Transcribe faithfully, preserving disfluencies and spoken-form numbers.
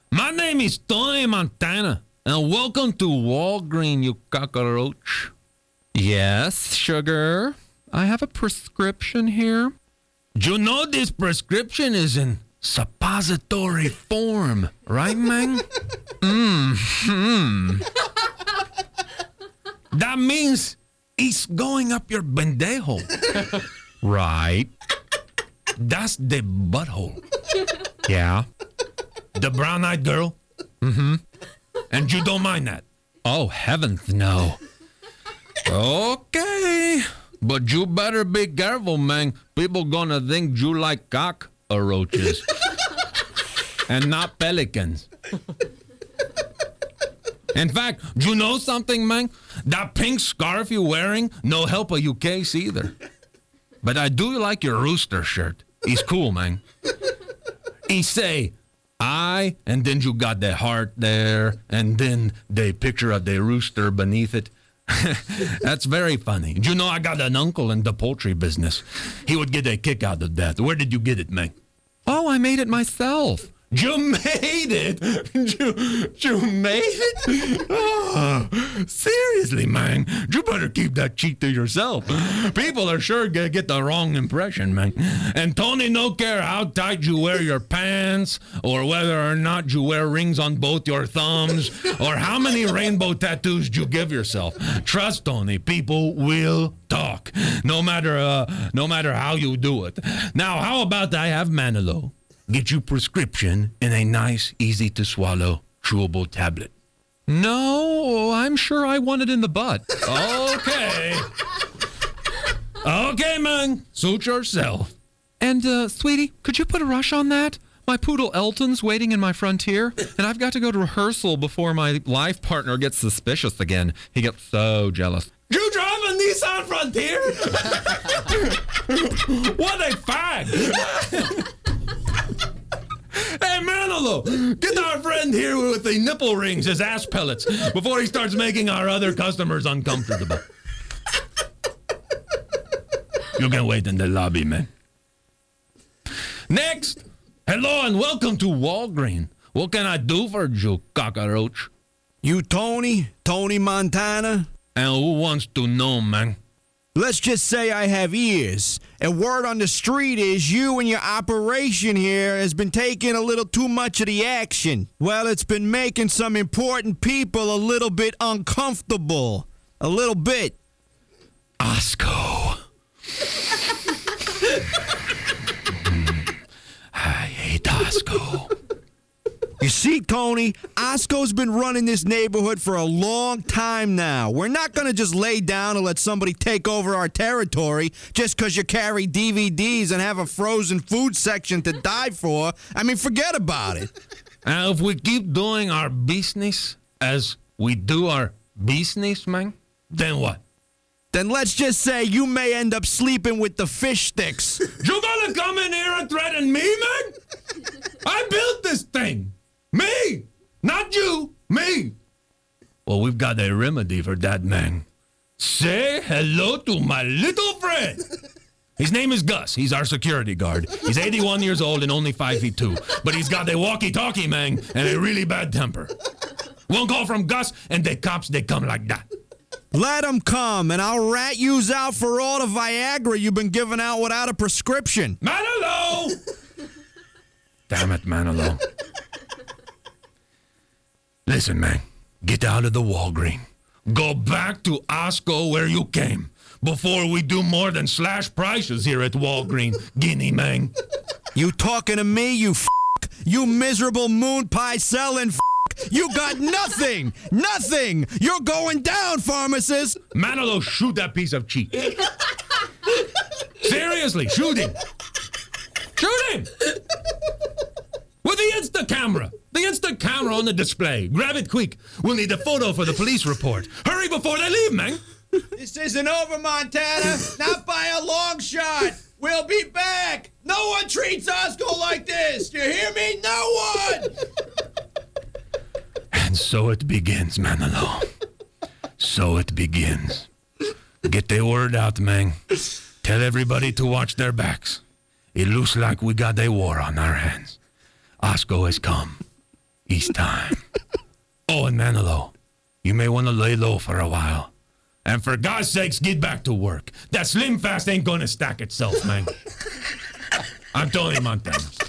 My name is Tony Montana, and welcome to Walgreens, you cockroach. Yes, sugar. I have a prescription here. You know this prescription is in suppository form, right, man? Mm-hmm. That means it's going up your bendejo. Right. That's the butthole. Yeah. The brown-eyed girl? Mm-hmm. And you don't mind that? Oh, heavens, no. Okay. But you better be careful, man. People gonna think you like cockroaches. And not pelicans. In fact, you know something, man? That pink scarf you're wearing, no help of your case either. But I do like your rooster shirt. He's cool, man. He say, I, and then you got the heart there, and then the picture of the rooster beneath it. That's very funny. You know, I got an uncle in the poultry business. He would get a kick out of that. Where did you get it, man? Oh, I made it myself. You made it? You, you made it? Oh, seriously, man. You better keep that cheat to yourself. People are sure going to get the wrong impression, man. And Tony, no care how tight you wear your pants, or whether or not you wear rings on both your thumbs, or how many rainbow tattoos you give yourself. Trust Tony, people will talk, no matter uh, no matter how you do it. Now, how about I have Manilo get you prescription in a nice, easy-to-swallow, chewable tablet? No, I'm sure I want it in the butt. Okay. Okay, man. Suit yourself. And, uh, sweetie, could you put a rush on that? My poodle Elton's waiting in my frontier, and I've got to go to rehearsal before my life partner gets suspicious again. He gets so jealous. You drive a Nissan Frontier? What a fag. Hey, Manolo, get our friend here with the nipple rings as ass pellets before he starts making our other customers uncomfortable. You can wait in the lobby, man. Next, hello and welcome to Walgreens. What can I do for you, cockroach? You Tony? Tony Montana? And who wants to know, man? Let's just say I have ears. And word on the street is you and your operation here has been taking a little too much of the action. Well, it's been making some important people a little bit uncomfortable. A little bit. Osco. I hate Osco. You see, Tony, Osco's been running this neighborhood for a long time now. We're not going to just lay down and let somebody take over our territory just because you carry D V Ds and have a frozen food section to die for. I mean, forget about it. And if we keep doing our business as we do our business, man, then what? Then let's just say you may end up sleeping with the fish sticks. You gonna come in here and threaten me, man? I built this thing. Me! Not you! Me! Well, we've got a remedy for that, man. Say hello to my little friend. His name is Gus. He's our security guard. He's eighty-one years old and only five feet two. But he's got a walkie-talkie, man, and a really bad temper. One call from Gus, and the cops, they come like that. Let him come, and I'll rat yous out for all the Viagra you've been giving out without a prescription. Manolo! Damn it, Manolo. Listen, man, get out of the Walgreens. Go back to Osco where you came before we do more than slash prices here at Walgreens, Guinea man. You talking to me, you f***? You miserable moon pie selling f***? You got nothing! Nothing! You're going down, pharmacist! Manolo, shoot that piece of cheek. Seriously, shoot him. Shoot him! With the Insta camera. The Insta camera on the display. Grab it quick. We'll need a photo for the police report. Hurry before they leave, man. This isn't over, Montana. Not by a long shot. We'll be back. No one treats Osco like this. You hear me? No one. And so it begins, Manolo. So it begins. Get the word out, man. Tell everybody to watch their backs. It looks like we got a war on our hands. Osco has come. It's time. Oh, and Manolo, you may want to lay low for a while. And for God's sakes, get back to work. That Slim Fast ain't gonna stack itself, man. I'm Tony Montana.